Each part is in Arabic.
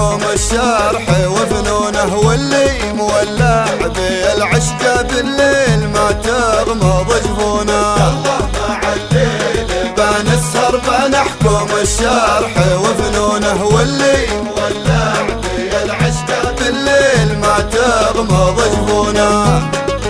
بنحكم الشرح وفنونه، واللي مولع بالعشق بالليل ما تغمض جفونه. يلا مع الليل بنسهر بنحكم الشرح وفنونه، واللي مولع بالعشق بالليل ما تغمض جفونه.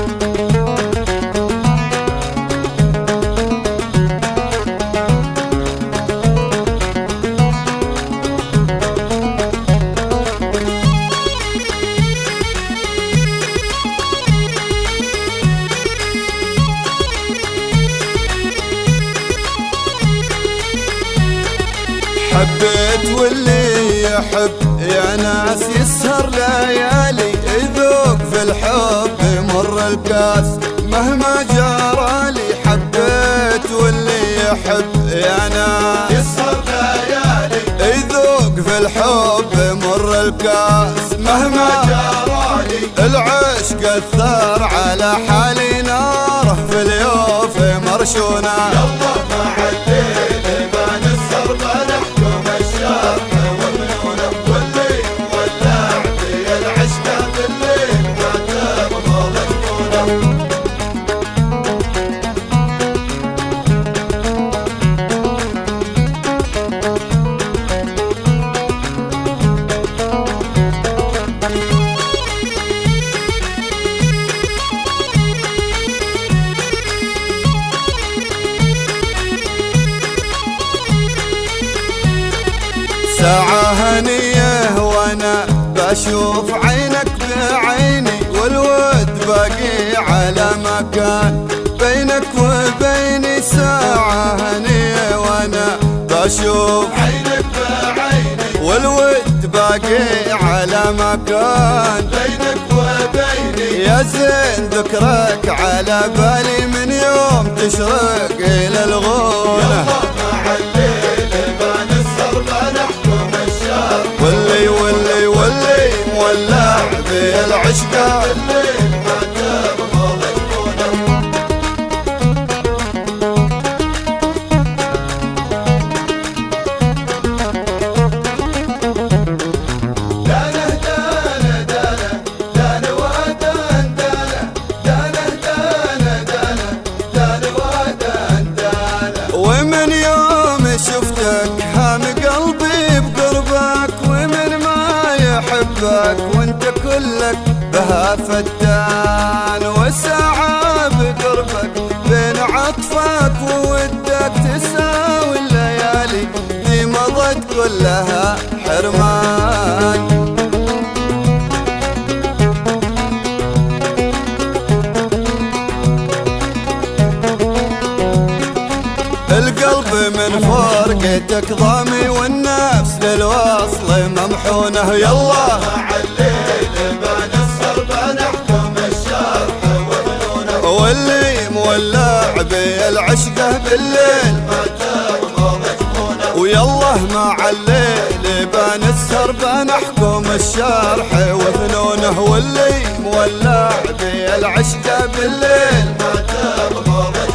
حبيت واللي يحب يا ناس يسهر ليالي، يذوق في الحب مر الكاس مهما جرالي. حبيت واللي يحب يا ناس يسهر ليالي، يذوق في الحب مر الكاس مهما جرالي. العشق اثر على حالي ناره في اليوف مرشونه. يلا مع الليل بنسهر بنحكم الشرح وفنونه، واللي مولع بالعشق بالليل ما تغمض جفونه. ساعة هنية وانا بشوف عينك بعيني، والود باقي على مكان بينك وبيني. ساعة هنية وانا بشوف عينك بعيني، والود باقي على مكان بينك وبيني. يا زين ذكرك على بالي من يوم تشرق إلى الغونة. يلا مع الليل بنسهر بنحكم الشرح واللي مولع بالعشق بالليل ما تغمض جفونه. دانه دانه دانه دانه ودان دانه دانه دانه دانه دانه ودان دانه. ومن يوم شفتك هام قلبي بقربك، ومن ما يحبك وانت كلك بها فتان. وساعة بقربك بين عطفك وودك تساوي الليالي ذي مضت كلها حرمان. القلب من فرقتك ضامي، والنفس للوصل ممحونه. يلا مع الليل بنسهر بنحكم الشرح وفنونه، واللي مولع بالعشق بالليل ما تغمض جفونه. ويلا مع الليل بنسهر بنحكم الشرح وفنونه، واللي مولع بالعشق بالليل ما تغمض